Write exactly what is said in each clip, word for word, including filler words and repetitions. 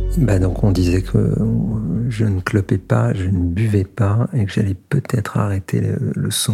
Bah donc on disait que je ne clopais pas, je ne buvais pas et que j'allais peut-être arrêter le, le son.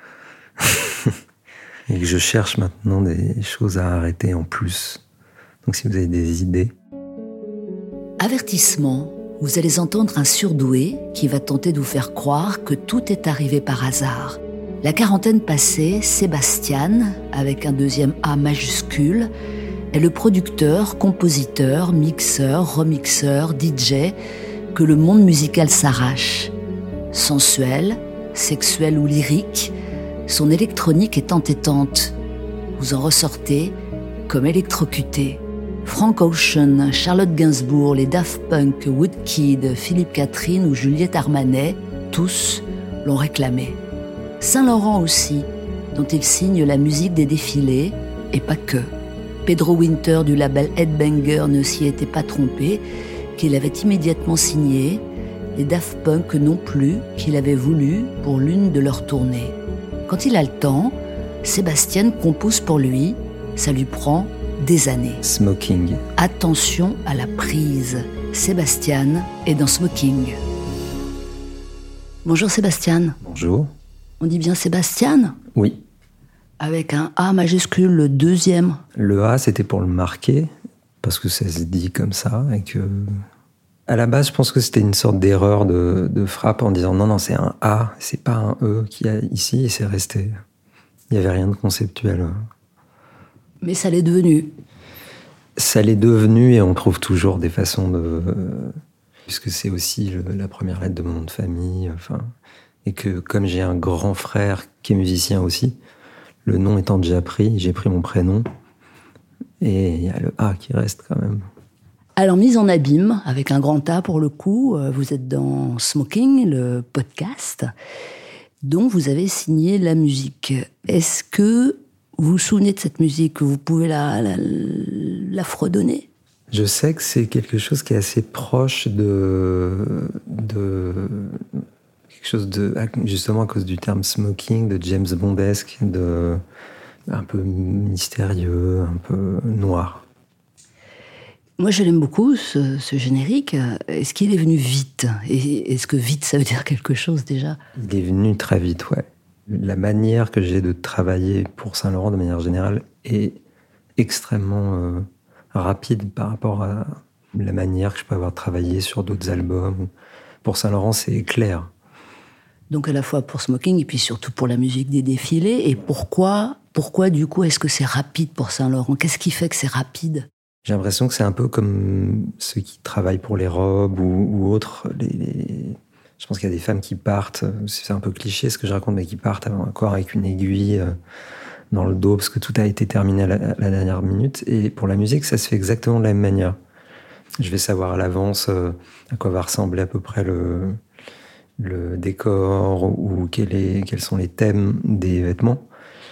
Et que je cherche maintenant des choses à arrêter en plus. Donc si vous avez des idées. Avertissement, vous allez entendre un surdoué qui va tenter de vous faire croire que tout est arrivé par hasard. La quarantaine passée, Sébastien, avec un deuxième A majuscule, est le producteur, compositeur, mixeur, remixeur, D J que le monde musical s'arrache. Sensuel, sexuel ou lyrique, son électronique est entêtante. Vous en ressortez comme électrocuté. Frank Ocean, Charlotte Gainsbourg, les Daft Punk, Woodkid, Philippe Catherine ou Juliette Armanet, tous l'ont réclamé. Saint-Laurent aussi, dont il signe la musique des défilés, et pas que. Pedro Winter du label Headbanger ne s'y était pas trompé, qu'il avait immédiatement signé, les Daft Punk non plus, qu'il avait voulu pour l'une de leurs tournées. Quand il a le temps, Sébastien compose pour lui, ça lui prend des années. Smoking. Attention à la prise. Sébastien est dans Smoking. Bonjour Sébastien. Bonjour. On dit bien Sébastien ? Oui. Avec un A majuscule, le deuxième. Le A, c'était pour le marquer, parce que ça se dit comme ça, et que... À la base, je pense que c'était une sorte d'erreur de, de frappe en disant non, non, c'est un A, c'est pas un E qu'il y a ici, et c'est resté. Il n'y avait rien de conceptuel. Mais ça l'est devenu. Ça l'est devenu, et on trouve toujours des façons de... Puisque c'est aussi le, la première lettre de mon nom de famille, enfin... Et que comme j'ai un grand frère qui est musicien aussi, le nom étant déjà pris, j'ai pris mon prénom. Et il y a le A qui reste quand même. Alors, mise en abîme, avec un grand A pour le coup, vous êtes dans Smoking, le podcast, dont vous avez signé la musique. Est-ce que vous vous souvenez de cette musique ? Vous pouvez la, la, la fredonner ? Je sais que c'est quelque chose qui est assez proche de... de quelque chose de... Justement à cause du terme smoking, de James Bondesque, de... un peu mystérieux, un peu noir. Moi, je l'aime beaucoup, ce, ce générique. Est-ce qu'il est venu vite ? Et est-ce que vite, ça veut dire quelque chose, déjà ? Il est venu très vite, ouais. La manière que j'ai de travailler pour Saint-Laurent, de manière générale, est extrêmement euh, rapide par rapport à la manière que je peux avoir travaillé sur d'autres albums. Pour Saint-Laurent, c'est clair. Donc à la fois pour Smoking et puis surtout pour la musique des défilés. Et pourquoi, pourquoi du coup, est-ce que c'est rapide pour Saint-Laurent ? Qu'est-ce qui fait que c'est rapide ? J'ai l'impression que c'est un peu comme ceux qui travaillent pour les robes ou, ou autres. Les, les... Je pense qu'il y a des femmes qui partent, c'est un peu cliché ce que je raconte, mais qui partent encore avec une aiguille dans le dos parce que tout a été terminé à la, à la dernière minute. Et pour la musique, ça se fait exactement de la même manière. Je vais savoir à l'avance à quoi va ressembler à peu près le... le décor ou quel est, quels sont les thèmes des vêtements.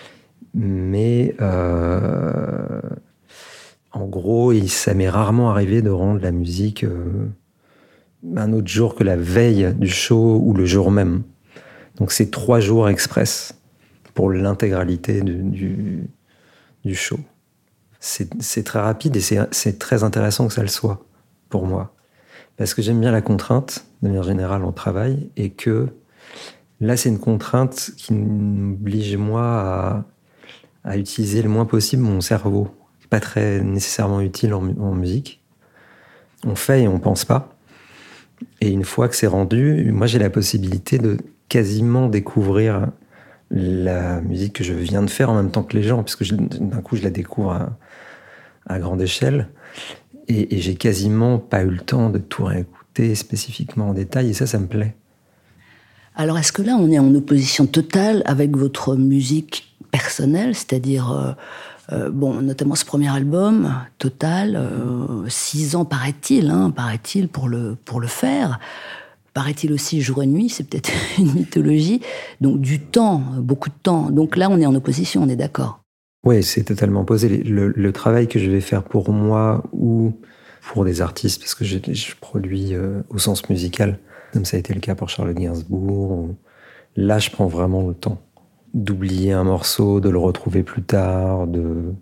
Mais euh, en gros, il, ça m'est rarement arrivé de rendre la musique euh, un autre jour que la veille du show ou le jour même. Donc c'est trois jours express pour l'intégralité du, du, du show. C'est, c'est très rapide et c'est, c'est très intéressant que ça le soit pour moi. Parce que j'aime bien la contrainte, de manière générale, en travail, et que là, c'est une contrainte qui m'oblige, moi, à, à utiliser le moins possible mon cerveau. C'est pas très nécessairement utile en, en musique. On fait et on pense pas. Et une fois que c'est rendu, moi, j'ai la possibilité de quasiment découvrir la musique que je viens de faire en même temps que les gens, puisque je, d'un coup, je la découvre à, à grande échelle. Et, et j'ai quasiment pas eu le temps de tout réécouter spécifiquement en détail, et ça, ça me plaît. Alors, est-ce que là, on est en opposition totale avec votre musique personnelle, c'est-à-dire, euh, euh, bon, notamment ce premier album, Total, euh, six ans, paraît-il, hein, paraît-il, pour le, pour le faire. Paraît-il aussi jour et nuit, c'est peut-être une mythologie. Donc, du temps, beaucoup de temps. Donc là, on est en opposition, on est d'accord. Oui, c'est totalement posé. Le, le travail que je vais faire pour moi ou pour des artistes, parce que je, je produis euh, au sens musical, comme ça a été le cas pour Charlotte Gainsbourg. Là, je prends vraiment le temps d'oublier un morceau, de le retrouver plus tard, de,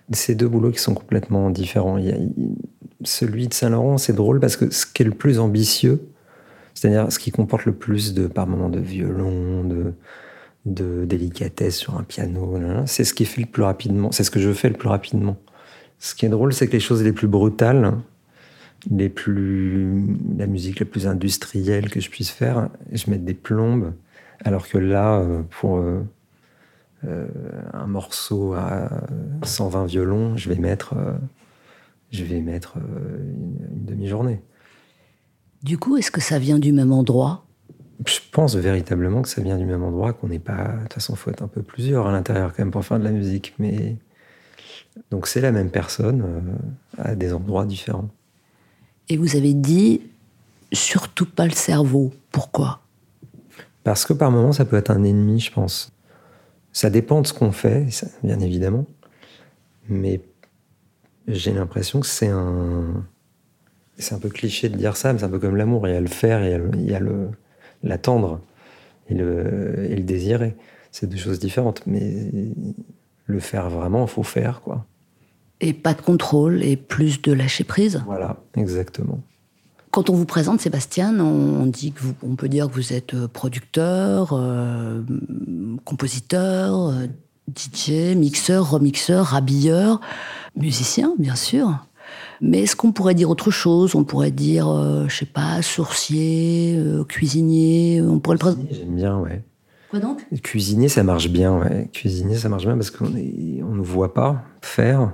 C'est deux boulots qui sont complètement différents. Il y a, il, celui de Saint-Laurent, c'est drôle parce que ce qui est le plus ambitieux, c'est-à-dire ce qui comporte le plus de, par moments, de violon, de, de délicatesse sur un piano, là, là, c'est ce qui est fait le plus rapidement. C'est ce que je fais le plus rapidement. Ce qui est drôle, c'est que les choses les plus brutales, les plus, la musique la plus industrielle que je puisse faire, je mets des plombes, alors que là, pour euh, euh, un morceau à cent vingt violons, je vais mettre, euh, je vais mettre euh, une, une demi-journée. Du coup, est-ce que ça vient du même endroit ? Je pense véritablement que ça vient du même endroit, qu'on n'est pas... De toute façon, il faut être un peu plusieurs à l'intérieur quand même pour faire de la musique. Mais... Donc c'est la même personne euh, à des endroits différents. Et vous avez dit, surtout pas le cerveau. Pourquoi ? Parce que par moments, ça peut être un ennemi, je pense. Ça dépend de ce qu'on fait, ça, bien évidemment. Mais j'ai l'impression que c'est un... C'est un peu cliché de dire ça, mais c'est un peu comme l'amour. Il y a le faire et il y a, le, il y a le, l'attendre et le, et le désirer. C'est deux choses différentes. Mais le faire vraiment, il faut faire, quoi. Et pas de contrôle et plus de lâcher prise ? Voilà, exactement. Quand on vous présente Sébastien, on dit que vous, on peut dire que vous êtes producteur, euh, compositeur, euh, D J, mixeur, remixeur, habilleur, musicien, bien sûr. Mais est-ce qu'on pourrait dire autre chose ? On pourrait dire, euh, je sais pas, sourcier, euh, cuisinier, on pourrait le présenter. J'aime bien, ouais. Quoi donc ? Cuisinier, ça marche bien, ouais. Cuisinier, ça marche bien parce qu'on est, on ne voit pas faire.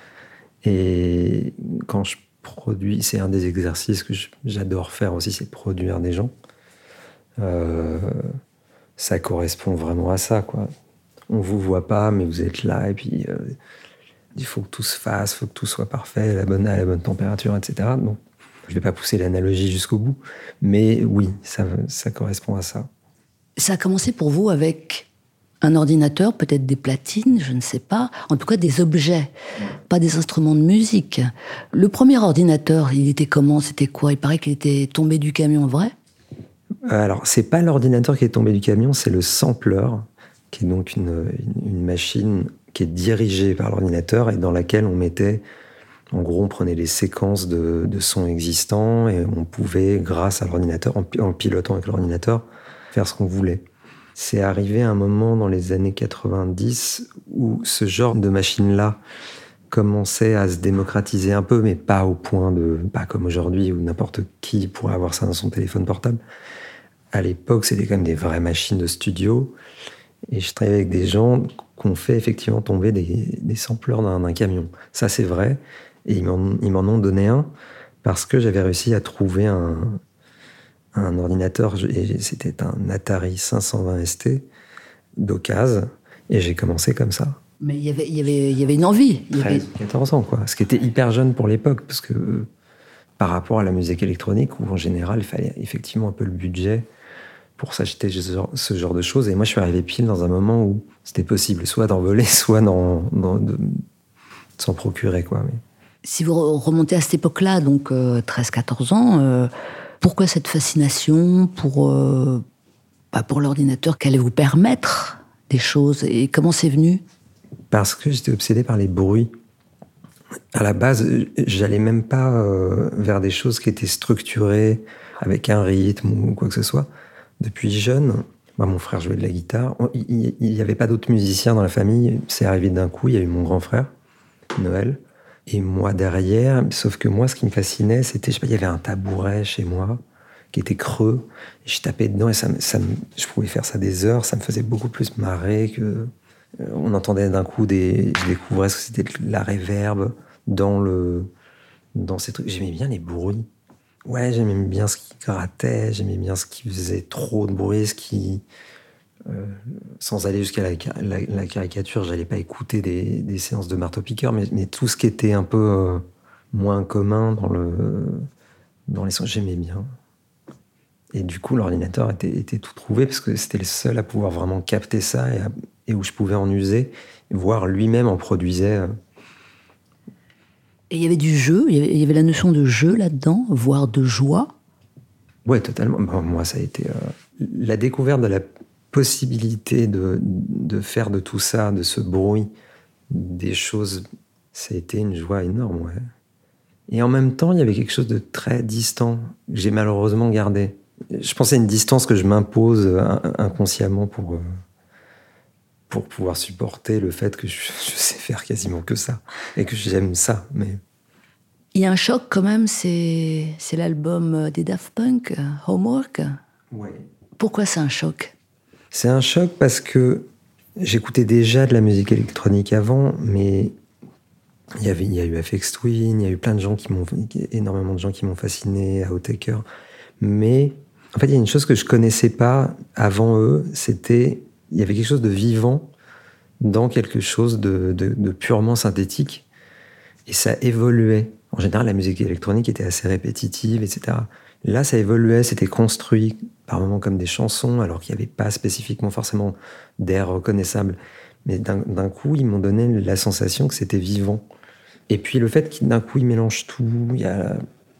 Et quand je produis, c'est un des exercices que je, j'adore faire aussi, c'est produire des gens. Euh, ça correspond vraiment à ça, quoi. On vous voit pas, mais vous êtes là, et puis euh, il faut que tout se fasse, il faut que tout soit parfait, à la bonne, à la bonne température, et cetera. Donc, je vais pas pousser l'analogie jusqu'au bout, mais oui, ça, ça correspond à ça. Ça a commencé pour vous avec un ordinateur, peut-être des platines, je ne sais pas. En tout cas, des objets, pas des instruments de musique. Le premier ordinateur, il était comment ? C'était quoi ? Il paraît qu'il était tombé du camion, vrai ? Alors, c'est pas l'ordinateur qui est tombé du camion, c'est le sampler, qui est donc une, une, une machine qui est dirigée par l'ordinateur et dans laquelle on mettait... En gros, on prenait les séquences de, de sons existants et on pouvait, grâce à l'ordinateur, en, en pilotant avec l'ordinateur, faire ce qu'on voulait. C'est arrivé à un moment dans les années quatre-vingt-dix où ce genre de machine-là commençait à se démocratiser un peu, mais pas au point de... pas comme aujourd'hui où n'importe qui pourrait avoir ça dans son téléphone portable. À l'époque, c'était quand même des vraies machines de studio. Et je travaillais avec des gens qui ont fait effectivement tomber des, des sampleurs d'un, d'un camion. Ça, c'est vrai. Et ils m'en, ils m'en ont donné un parce que j'avais réussi à trouver un... un ordinateur, et c'était un Atari cinq cent vingt S T d'occasion, et j'ai commencé comme ça. Mais il y avait, il y avait, il y avait une envie. Il y avait... treize, quatorze ans, quoi. Ce qui était hyper jeune pour l'époque, parce que euh, par rapport à la musique électronique, où en général, il fallait effectivement un peu le budget pour s'acheter ce genre, ce genre de choses. Et moi, je suis arrivé pile dans un moment où c'était possible, soit d'en voler, soit d'en, d'en, de, de s'en procurer, quoi. Mais... Si vous remontez à cette époque-là, donc euh, treize quatorze ans, euh, pourquoi cette fascination pour, euh, bah pour l'ordinateur qui allait vous permettre des choses ? Et comment c'est venu ? Parce que j'étais obsédé par les bruits. À la base, j'allais même pas euh, vers des choses qui étaient structurées avec un rythme ou quoi que ce soit. Depuis jeune, bah, mon frère jouait de la guitare. Il n'y avait pas d'autres musiciens dans la famille. C'est arrivé d'un coup. Il y a eu mon grand frère, Noël, et moi derrière. Sauf que moi, ce qui me fascinait, c'était, je sais pas, il y avait un tabouret chez moi qui était creux. Et je tapais dedans et ça, ça, je pouvais faire ça des heures. Ça me faisait beaucoup plus marrer que... On entendait d'un coup des... Je découvrais ce que c'était la réverb dans, le... dans ces trucs. J'aimais bien les bruits. Ouais, j'aimais bien ce qui grattait, j'aimais bien ce qui faisait trop de bruit, ce qui... Euh, sans aller jusqu'à la, la, la caricature, j'allais pas écouter des, des séances de marteau-piqueur, mais, mais tout ce qui était un peu euh, moins commun dans, le, dans les sons, j'aimais bien. Et du coup, l'ordinateur était, était tout trouvé, parce que c'était le seul à pouvoir vraiment capter ça, et, à, et où je pouvais en user, voire lui-même en produisait... Euh, Et il y avait du jeu, il y avait, il y avait la notion de jeu là-dedans, voire de joie. Ouais, totalement. Bon, moi, ça a été euh, la découverte de la possibilité de, de faire de tout ça, de ce bruit, des choses Ça a été une joie énorme, ouais. Et en même temps, il y avait quelque chose de très distant que j'ai malheureusement gardé. Je pensais à une distance que je m'impose inconsciemment pour, pour pouvoir supporter le fait que je, je sais faire quasiment que ça et que j'aime ça. Mais... Il y a un choc quand même, c'est, c'est l'album des Daft Punk, Homework. Ouais. Pourquoi c'est un choc ? C'est un choc parce que j'écoutais déjà de la musique électronique avant, mais il y avait, il y a eu F X Twin, il y a eu plein de gens qui m'ont, énormément de gens qui m'ont fasciné, Outtaker. Mais en fait, il y a une chose que je connaissais pas avant eux, c'était, il y avait quelque chose de vivant dans quelque chose de, de, de purement synthétique, et ça évoluait. En général, la musique électronique était assez répétitive, et cetera. Là, ça évoluait, c'était construit par moments comme des chansons, alors qu'il n'y avait pas spécifiquement forcément d'air reconnaissable. Mais d'un, d'un coup, ils m'ont donné la sensation que c'était vivant. Et puis le fait qu'il d'un coup, ils mélangent tout, il y a la,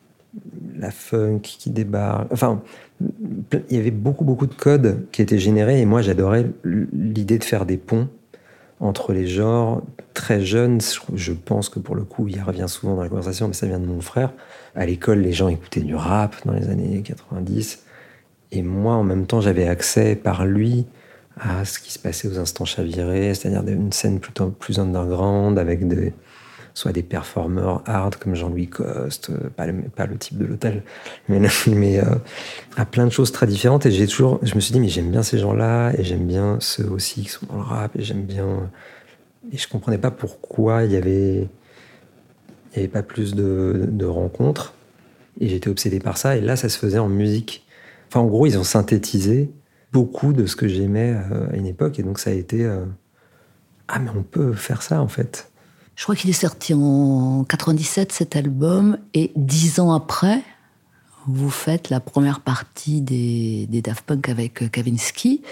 la funk qui débarque. Enfin, il y avait beaucoup, beaucoup de codes qui étaient générés, et moi, j'adorais l'idée de faire des ponts entre les genres. Très jeunes, je pense que pour le coup, il revient souvent dans la conversation, mais ça vient de mon frère. À l'école, les gens écoutaient du rap dans les années quatre-vingt-dix. Et moi, en même temps, j'avais accès par lui à ce qui se passait aux instants chavirés, c'est-à-dire une scène plutôt plus underground, avec des, soit des performeurs hard comme Jean-Louis Coste, pas le, pas le type de l'hôtel, mais, mais euh, à plein de choses très différentes. Et j'ai toujours, je me suis dit, mais j'aime bien ces gens-là, et j'aime bien ceux aussi qui sont dans le rap, et j'aime bien... Et je comprenais pas pourquoi il y avait, il y avait pas plus de, de rencontres. Et j'étais obsédé par ça. Et là, ça se faisait en musique. Enfin, en gros, ils ont synthétisé beaucoup de ce que j'aimais à une époque. Et donc, ça a été... Euh, ah, mais on peut faire ça, en fait. Je crois qu'il est sorti en quatre-vingt-dix-sept, cet album. Et dix ans après, vous faites la première partie des, des Daft Punk avec Kavinsky.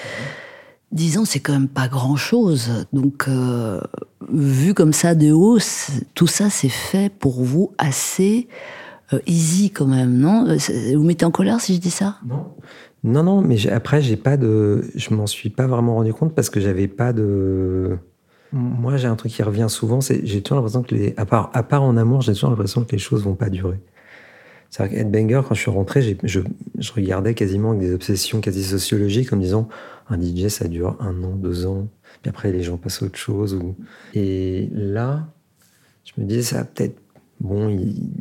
Dix ans, c'est quand même pas grand-chose. Donc, euh, vu comme ça de haut, tout ça, c'est fait pour vous assez euh, easy quand même, non ? Vous mettez en colère si je dis ça ? Non. Non, non, mais j'ai, après, j'ai pas de... Je m'en suis pas vraiment rendu compte parce que j'avais pas de... Moi, j'ai un truc qui revient souvent, c'est j'ai toujours l'impression que les... À part, à part en amour, j'ai toujours l'impression que les choses vont pas durer. C'est-à-dire qu'Headbanger, quand je suis rentré, j'ai, je, je regardais quasiment avec des obsessions quasi sociologiques en me disant un D J, ça dure un an, deux ans, puis après les gens passent à autre chose. Ou... Et là, je me disais, ça va peut-être... Bon, il...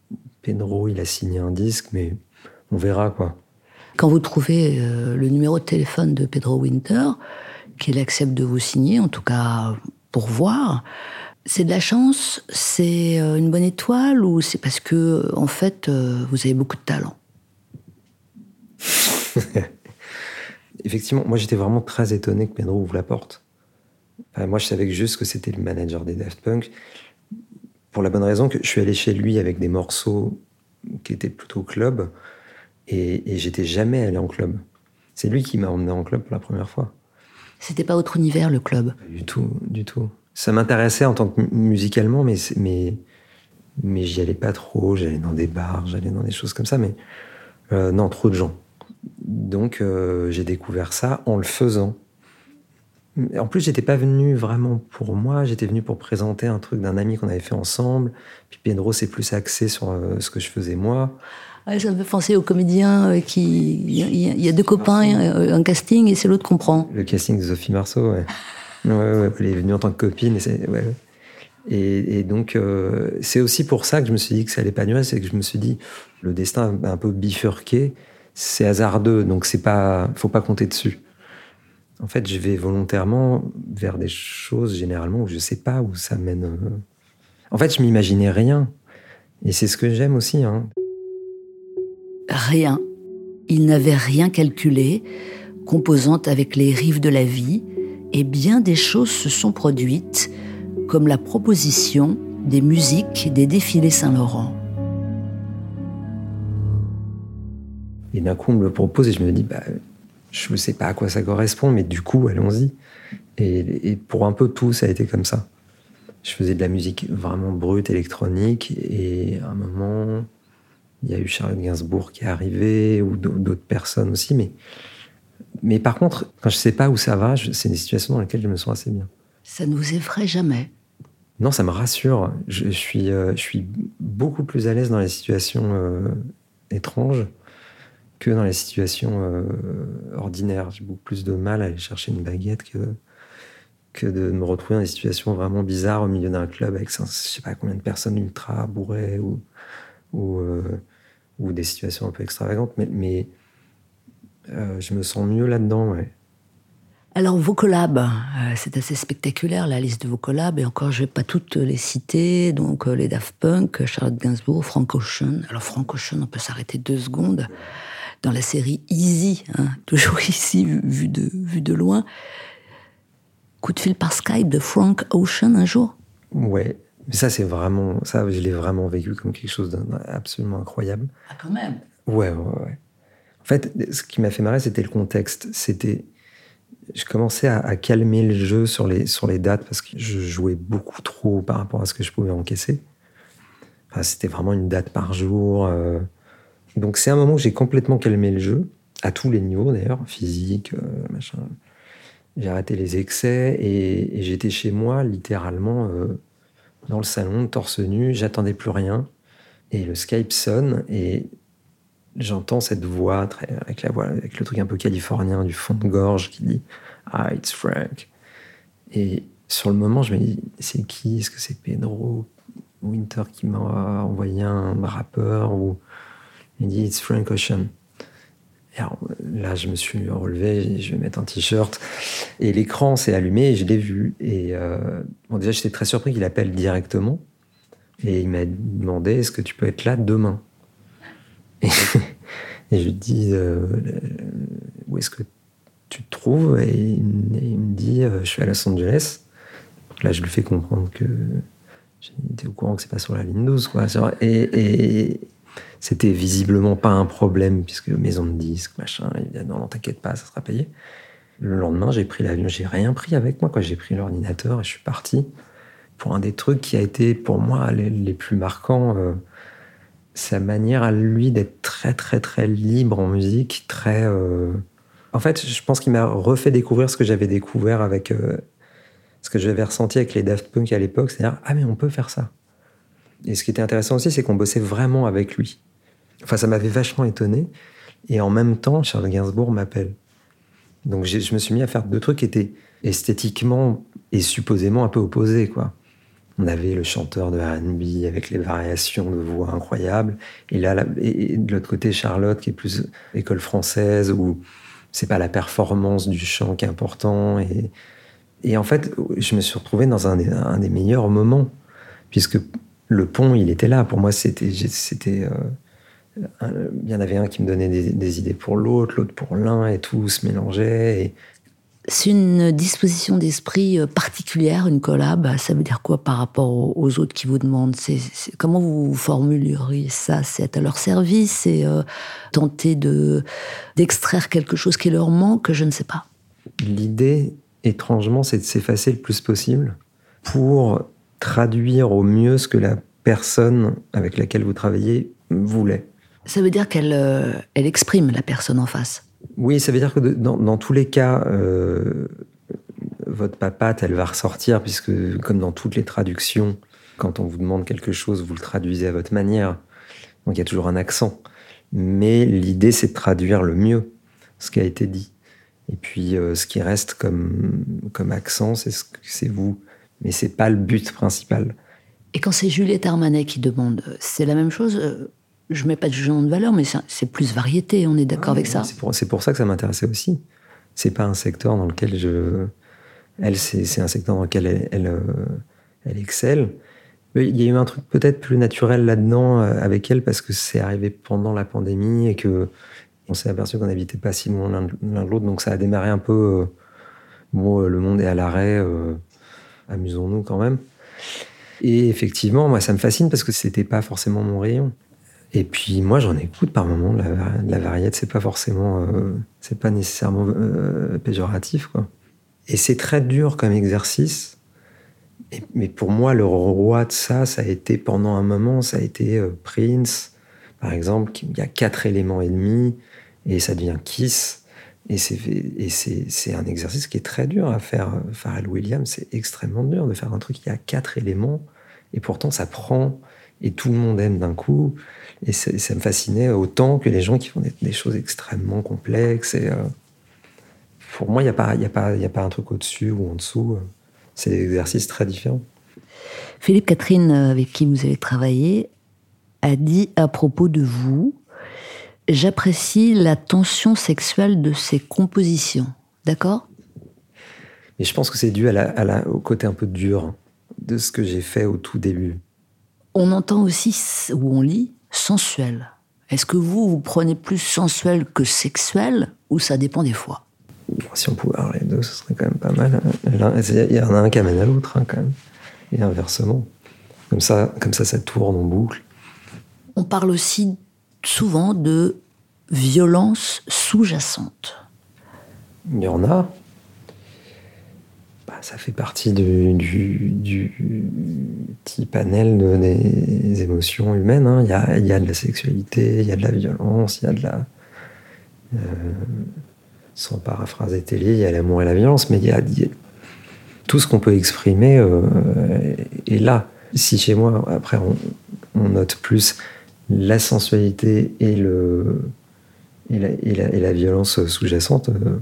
Pedro, il a signé un disque, mais on verra, quoi. Quand vous trouvez euh, le numéro de téléphone de Pedro Winter, qu'il accepte de vous signer, en tout cas pour voir, c'est de la chance, c'est une bonne étoile, ou c'est parce que, en fait, vous avez beaucoup de talent ? Effectivement, moi j'étais vraiment très étonné que Pedro ouvre la porte. Enfin, moi je savais juste que c'était le manager des Daft Punk, pour la bonne raison que je suis allé chez lui avec des morceaux qui étaient plutôt club, et, et j'étais jamais allé en club. C'est lui qui m'a emmené en club pour la première fois. C'était pas votre univers, le club ? Pas du tout, du tout. Ça m'intéressait en tant que musicalement, mais, mais, mais j'y allais pas trop. J'allais dans des bars, j'allais dans des choses comme ça, mais euh, non, trop de gens. Donc euh, j'ai découvert ça en le faisant. En plus, j'étais pas venu vraiment pour moi, j'étais venu pour présenter un truc d'un ami qu'on avait fait ensemble. Puis Pedro s'est plus axé sur euh, ce que je faisais moi. Ouais, ça me fait penser aux comédiens qui... Il y a deux copains, un casting, et c'est l'autre qu'on prend. Le casting de Sophie Marceau, ouais. ouais, ouais, elle est venue en tant que copine. Et, c'est, ouais. et, et donc, euh, c'est aussi pour ça que je me suis dit que ça allait pas durer, c'est que je me suis dit, le destin un peu bifurqué, c'est hasardeux, donc c'est pas, faut pas compter dessus. En fait, je vais volontairement vers des choses, généralement, où je sais pas où ça mène. Euh... En fait, je m'imaginais rien. Et c'est ce que j'aime aussi, hein. Rien. Il n'avait rien calculé, composant avec les rives de la vie, et bien des choses se sont produites, comme la proposition des musiques des défilés Saint-Laurent. Et d'un coup, on me le propose et je me dis, bah, je ne sais pas à quoi ça correspond, mais du coup, allons-y. Et, et pour un peu tout, ça a été comme ça. Je faisais de la musique vraiment brute, électronique, et à un moment... Il y a eu Charlotte Gainsbourg qui est arrivée, ou d'autres personnes aussi. Mais, mais par contre, quand je ne sais pas où ça va, je, c'est des situations dans lesquelles je me sens assez bien. Ça ne vous effraie jamais ? Non, ça me rassure. Je, je suis, euh, je suis beaucoup plus à l'aise dans les situations euh, étranges que dans les situations euh, ordinaires. J'ai beaucoup plus de mal à aller chercher une baguette que, que de me retrouver dans des situations vraiment bizarres au milieu d'un club avec, je sais pas combien de personnes ultra bourrées ou, ou, euh, ou des situations un peu extravagantes. Mais, mais euh, je me sens mieux là-dedans, ouais. Alors, vos collabs, euh, c'est assez spectaculaire, la liste de vos collabs, et encore, je ne vais pas toutes les citer, donc euh, les Daft Punk, Charlotte Gainsbourg, Frank Ocean. Alors, Frank Ocean, on peut s'arrêter deux secondes. Dans la série Easy, hein, toujours ici, vu, vu, de, vu de loin. Coup de fil par Skype de Frank Ocean un jour. Ouais, mais ça, c'est vraiment, ça, je l'ai vraiment vécu comme quelque chose d'absolument incroyable. Ah, quand même. Ouais, ouais, ouais. En fait, ce qui m'a fait marrer, c'était le contexte. C'était... Je commençais à, à calmer le jeu sur les, sur les dates parce que je jouais beaucoup trop par rapport à ce que je pouvais encaisser. Enfin, c'était vraiment une date par jour. Euh... Donc, c'est un moment où j'ai complètement calmé le jeu, à tous les niveaux d'ailleurs, physique, euh, machin. J'ai arrêté les excès et, et j'étais chez moi, littéralement, euh, dans le salon, torse nu, j'attendais plus rien. Et le Skype sonne et j'entends cette voix, très, avec, la voix, avec le truc un peu californien du fond de gorge qui dit « Ah, it's Frank ». Et sur le moment, je me dis « C'est qui ? Est-ce que c'est Pedro Winter qui m'a envoyé un rappeur ?» ou il dit « It's Frank Ocean ». Et alors, là, je me suis relevé, je vais mettre un t-shirt. Et l'écran s'est allumé et je l'ai vu. Et euh, bon, déjà, j'étais très surpris qu'il appelle directement. Et il m'a demandé « Est-ce que tu peux être là demain ?» Et, et je lui dis euh, « Où est-ce que tu te trouves ?» Et il, et il me dit euh, « Je suis à Los Angeles. » Donc là, je lui fais comprendre que j'étais au courant que c'est pas sur la ligne douze, quoi. Et, et c'était visiblement pas un problème, puisque maison de disques, machin, il dit « Non, non, t'inquiète pas, ça sera payé. » Le lendemain, j'ai pris l'avion. J'ai rien pris avec moi, quoi. J'ai pris l'ordinateur et je suis parti pour un des trucs qui a été, pour moi, les, les plus marquants. Euh, sa manière à lui d'être très très très libre en musique, très euh... en fait je pense qu'il m'a refait découvrir ce que j'avais découvert avec euh... ce que j'avais ressenti avec les Daft Punk à l'époque, c'est-à-dire ah mais on peut faire ça. Et ce qui était intéressant aussi, c'est qu'on bossait vraiment avec lui. Enfin, ça m'avait vachement étonné. Et en même temps, Charles Gainsbourg m'appelle. Donc j'ai, je me suis mis à faire deux trucs qui étaient esthétiquement et supposément un peu opposés, quoi. On avait le chanteur de R and B avec les variations de voix incroyables. Et là, là et de l'autre côté, Charlotte, qui est plus école française, où c'est pas la performance du chant qui est important. Et, et en fait, je me suis retrouvé dans un des, un des meilleurs moments, puisque le pont, il était là. Pour moi, c'était... c'était euh, un, il y en avait un qui me donnait des, des idées pour l'autre, l'autre pour l'un, et tout se mélangeait. Et, c'est une disposition d'esprit particulière, une collab. Ça veut dire quoi par rapport aux autres qui vous demandent ? c'est, c'est, Comment vous formuleriez ça ? C'est être à leur service ? C'est euh, tenter de, d'extraire quelque chose qui leur manque ? Je ne sais pas. L'idée, étrangement, c'est de s'effacer le plus possible pour traduire au mieux ce que la personne avec laquelle vous travaillez voulait. Ça veut dire qu'elle euh, elle exprime la personne en face. Oui, ça veut dire que de, dans, dans tous les cas, euh, votre papate, elle va ressortir, puisque comme dans toutes les traductions, quand on vous demande quelque chose, vous le traduisez à votre manière. Donc il y a toujours un accent. Mais l'idée, c'est de traduire le mieux ce qui a été dit. Et puis, euh, ce qui reste comme, comme accent, c'est, ce, c'est vous. Mais c'est pas le but principal. Et quand c'est Juliette Armanet qui demande, c'est la même chose ? Je ne mets pas de jugement de valeur, mais c'est, c'est plus variété, on est d'accord ah, avec ça ? C'est pour, c'est pour ça que ça m'intéressait aussi. C'est pas un secteur dans lequel je... Elle, c'est, c'est un secteur dans lequel elle, elle, euh, elle excelle. Mais il y a eu un truc peut-être plus naturel là-dedans euh, avec elle, parce que c'est arrivé pendant la pandémie et qu'on s'est aperçu qu'on n'habitait pas si loin l'un, l'un de l'autre. Donc ça a démarré un peu... Euh, bon, euh, le monde est à l'arrêt, euh, amusons-nous quand même. Et effectivement, moi, ça me fascine parce que c'était pas forcément mon rayon. Et puis moi, j'en écoute par moments de la, de la variété. C'est pas forcément, euh, c'est pas nécessairement euh, péjoratif, quoi. Et c'est très dur comme exercice. Et, mais pour moi, le roi de ça, ça a été pendant un moment, ça a été euh, Prince, par exemple. Il y a quatre éléments et demi et ça devient Kiss. Et, c'est, et c'est, c'est un exercice qui est très dur à faire. Pharrell Williams, c'est extrêmement dur de faire un truc qui a quatre éléments, et pourtant ça prend, et tout le monde aime d'un coup. Et ça, ça me fascinait autant que les gens qui font des, des choses extrêmement complexes. Et, euh, pour moi, il n'y a pas, y a pas, y a pas un truc au-dessus ou en dessous. C'est des exercices très différents. Philippe Catherine, avec qui vous avez travaillé, a dit à propos de vous: j'apprécie la tension sexuelle de ses compositions. D'accord ? Mais je pense que c'est dû à la, à la, au côté un peu dur de ce que j'ai fait au tout début. On entend aussi, ou on lit, sensuel. Est-ce que vous, vous prenez plus sensuel que sexuel, ou ça dépend des fois ? Si on pouvait avoir les deux, ce serait quand même pas mal. Il y en a un qui amène à l'autre, hein, quand même. Et inversement. Comme ça, comme ça, ça tourne en boucle. On parle aussi souvent de violence sous-jacente. Il y en a. Bah, ça fait partie du, du, du petit panel de, des émotions humaines. Hein. Il y a, il y a de la sexualité, il y a de la violence, il y a de la... Euh, sans paraphraser télé, il y a l'amour et la violence, mais il y a, il y a tout ce qu'on peut exprimer euh, est là. Si chez moi, après, on, on note plus la sensualité et, le, et, la, et, la, et la violence sous-jacente, euh,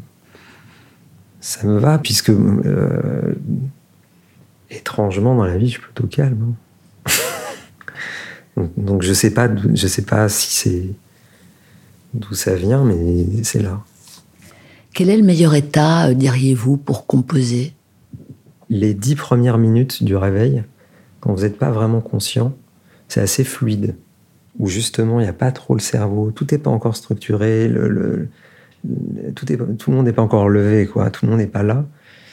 ça me va, puisque euh, étrangement, dans la vie, je suis plutôt calme. Hein. donc, donc je sais pas, je sais pas si c'est d'où ça vient, mais c'est là. Quel est le meilleur état, euh, diriez-vous, pour composer ? Les dix premières minutes du réveil, quand vous n'êtes pas vraiment conscient, c'est assez fluide. Où justement, il n'y a pas trop le cerveau, tout n'est pas encore structuré, le, le, le, tout, est, tout le monde n'est pas encore levé, quoi. Tout le monde n'est pas là.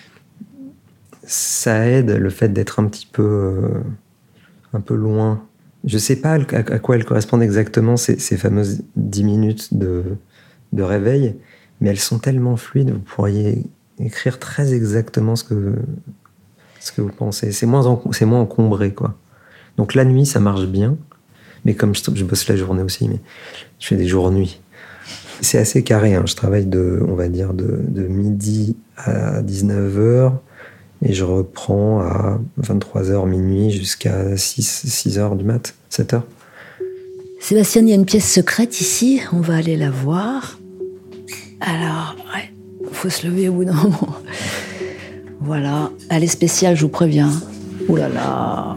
Ça aide, le fait d'être un petit peu, euh, un peu loin. Je ne sais pas à, à quoi elles correspondent exactement, ces, ces fameuses dix minutes de, de réveil, mais elles sont tellement fluides, vous pourriez écrire très exactement ce que, ce que vous pensez. C'est moins, en, c'est moins encombré, quoi. Donc la nuit, ça marche bien, mais comme je, je bosse la journée aussi, mais je fais des jours-nuits. C'est assez carré, hein. Je travaille de, on va dire, de, de midi à dix-neuf heures, et je reprends à vingt-trois heures minuit jusqu'à six heures du mat, sept heures. Sébastien, il y a une pièce secrète ici, on va aller la voir. Alors, ouais, faut se lever au bout d'un moment. Voilà, elle est spéciale, je vous préviens. Ouh là là.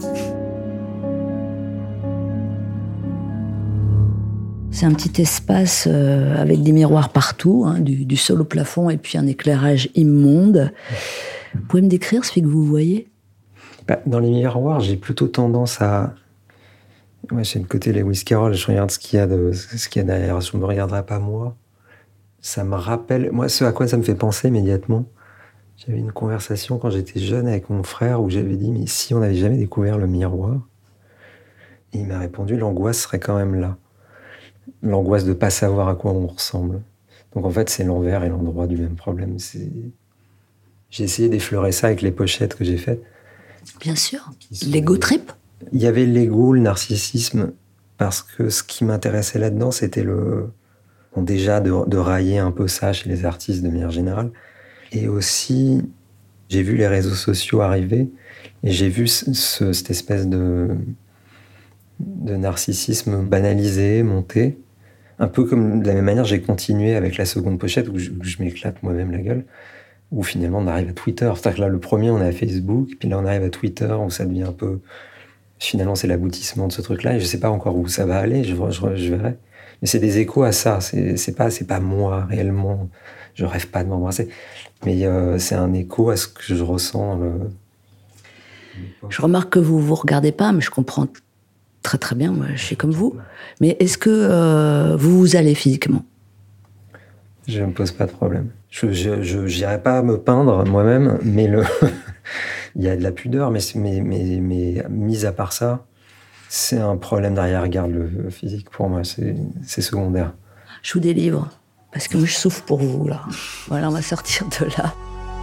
C'est un petit espace euh, avec des miroirs partout, hein, du, du sol au plafond et puis un éclairage immonde. Vous pouvez me décrire ce que vous voyez ? Bah, dans les miroirs, j'ai plutôt tendance à... Ouais, j'ai le côté Lewis Carroll, je regarde ce qu'il y a, de, ce qu'il y a derrière, je ne me regarderai pas moi. Ça me rappelle, moi, ce à quoi ça me fait penser immédiatement, j'avais une conversation quand j'étais jeune avec mon frère où j'avais dit, mais si on n'avait jamais découvert le miroir, et il m'a répondu, l'angoisse serait quand même là. L'angoisse de ne pas savoir à quoi on ressemble. Donc en fait, c'est l'envers et l'endroit du même problème. C'est... J'ai essayé d'effleurer ça avec les pochettes que j'ai faites. Bien sûr. L'ego trip ? Il y avait l'ego, le narcissisme, parce que ce qui m'intéressait là-dedans, c'était le... Bon, déjà de, de railler un peu ça chez les artistes de manière générale. Et aussi, j'ai vu les réseaux sociaux arriver et j'ai vu ce, ce, cette espèce de, de narcissisme banalisé, monter. Un peu comme de la même manière, j'ai continué avec la seconde pochette où je, où je m'éclate moi-même la gueule, où finalement on arrive à Twitter. C'est-à-dire que là, le premier, on est à Facebook, puis là, on arrive à Twitter où ça devient un peu... Finalement, c'est l'aboutissement de ce truc-là et je ne sais pas encore où ça va aller, je, je, je verrai. Mais c'est des échos à ça, c'est, c'est, pas, c'est pas moi réellement, je rêve pas de m'embrasser, mais euh, c'est un écho à ce que je ressens. Le... Je remarque que vous vous regardez pas, mais je comprends très très bien, moi je suis comme vous. Mais est-ce que euh, vous vous allez physiquement ? Je ne me pose pas de problème. Je n'irai pas me peindre moi-même, mais le il y a de la pudeur, mais, mais, mais, mais mis à part ça, c'est un problème d'arrière-garde, le physique, pour moi, c'est, c'est secondaire. Je vous délivre, parce que moi, je souffre pour vous, là. Voilà, on va sortir de là.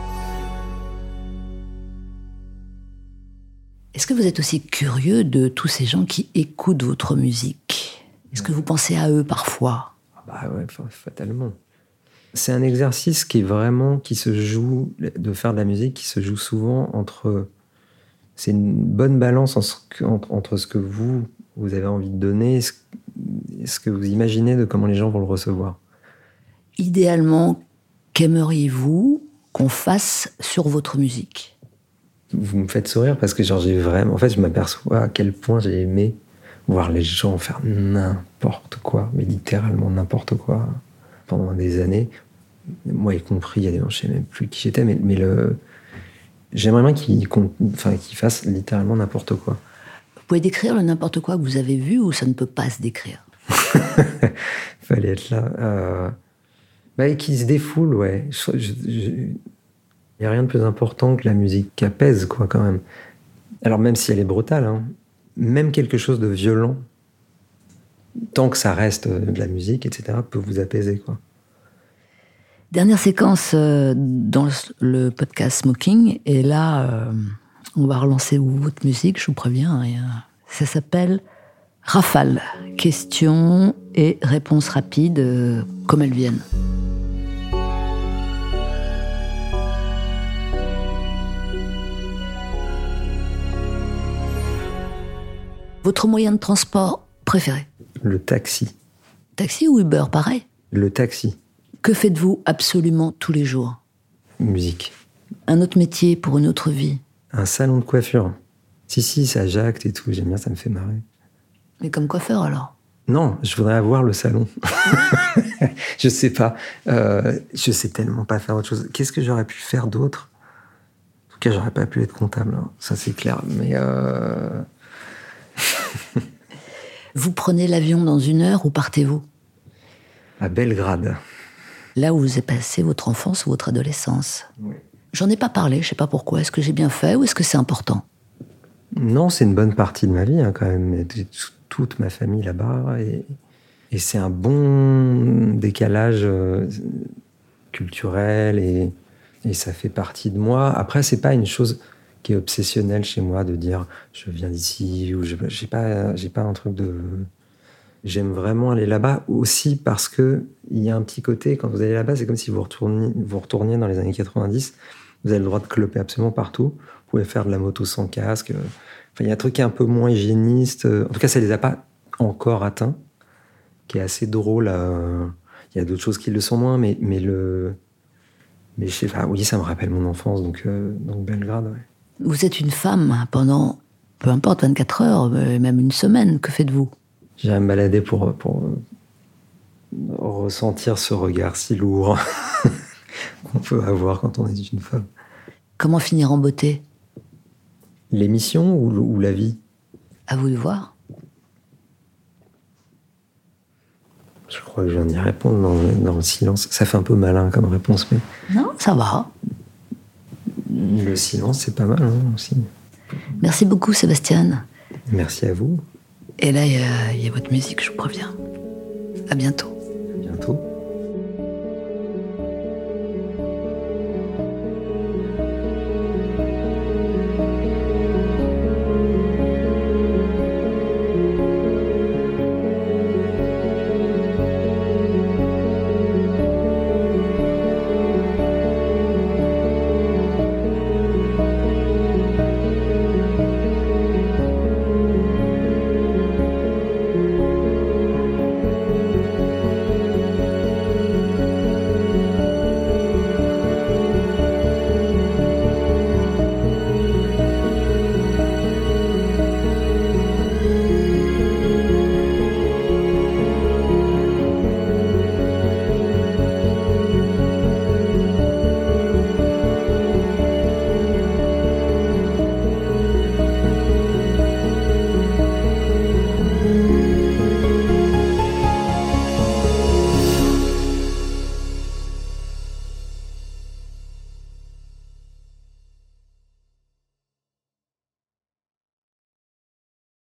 Est-ce que vous êtes aussi curieux de tous ces gens qui écoutent votre musique ? Est-ce que vous pensez à eux, parfois ? Ah bah ouais, fatalement. C'est un exercice qui est vraiment, qui se joue, de faire de la musique, qui se joue souvent entre... C'est une bonne balance entre, entre ce que vous, vous avez envie de donner et ce, ce que vous imaginez de comment les gens vont le recevoir. Idéalement, qu'aimeriez-vous qu'on fasse sur votre musique ? Vous me faites sourire parce que genre, j'ai vraiment... En fait, je m'aperçois à quel point j'ai aimé voir les gens faire n'importe quoi, mais littéralement n'importe quoi, pendant des années. Moi y compris, il y a des gens, je ne sais même plus qui j'étais, mais, mais le... j'aimerais bien qu'ils, enfin, qu'ils fassent littéralement n'importe quoi. Vous pouvez décrire le n'importe quoi que vous avez vu ou ça ne peut pas se décrire ? Fallait être là. Euh... Bah, qu'ils se défoulent, ouais. Je, je, je... Il n'y a rien de plus important que la musique qui apaise, quoi, quand même. Alors, même si elle est brutale, hein, même quelque chose de violent, tant que ça reste de la musique, et cetera, peut vous apaiser, quoi. Dernière séquence euh, dans le podcast Smoking, et là, euh, on va relancer votre musique, je vous préviens. Et, euh, ça s'appelle Rafale. Questions et réponses rapides, euh, comme elles viennent. Votre moyen de transport préféré ? Le taxi. Taxi ou Uber, pareil ? Le taxi. Que faites-vous absolument tous les jours ? Musique. Un autre métier pour une autre vie ? Un salon de coiffure. Si, si, ça jacte et tout, j'aime bien, ça me fait marrer. Mais comme coiffeur, alors ? Non, je voudrais avoir le salon. Je sais pas. Euh, je sais tellement pas faire autre chose. Qu'est-ce que j'aurais pu faire d'autre ? En tout cas, j'aurais pas pu être comptable, hein. Ça c'est clair. Mais... Euh... Vous prenez l'avion dans une heure ou partez-vous ? À Belgrade. Là où vous avez passé votre enfance ou votre adolescence. Oui. J'en ai pas parlé, je sais pas pourquoi. Est-ce que j'ai bien fait ou est-ce que c'est important ? Non, c'est une bonne partie de ma vie, hein, quand même. J'ai toute ma famille là-bas. Et, et c'est un bon décalage euh, culturel et, et ça fait partie de moi. Après, c'est pas une chose qui est obsessionnelle chez moi de dire je viens d'ici ou je j'ai pas j'ai pas un truc de... J'aime vraiment aller là-bas aussi parce que il y a un petit côté, quand vous allez là-bas, c'est comme si vous retourniez, vous retourniez dans les années quatre-vingt-dix. Vous avez le droit de cloper absolument partout. Vous pouvez faire de la moto sans casque. Enfin, il y a un truc qui est un peu moins hygiéniste. En tout cas, ça les a pas encore atteints, qui est assez drôle. Euh... Il y a d'autres choses qui le sont moins, mais, mais le... Mais je sais pas, oui, ça me rappelle mon enfance, donc, euh, donc Belgrade, ouais. Vous êtes une femme pendant, peu importe, vingt-quatre heures, même une semaine. Que faites-vous ? J'irai me balader pour, pour ressentir ce regard si lourd qu'on peut avoir quand on est une femme. Comment finir en beauté ? L'émission ou, ou la vie ? À vous de voir. Je crois que je viens d'y répondre dans, dans le silence. Ça fait un peu malin comme réponse, mais... Non, ça va. Le silence, c'est pas mal, hein, aussi. Merci beaucoup, Sébastien. Merci à vous. Et là, il y, y a votre musique, je vous préviens. À bientôt. À bientôt.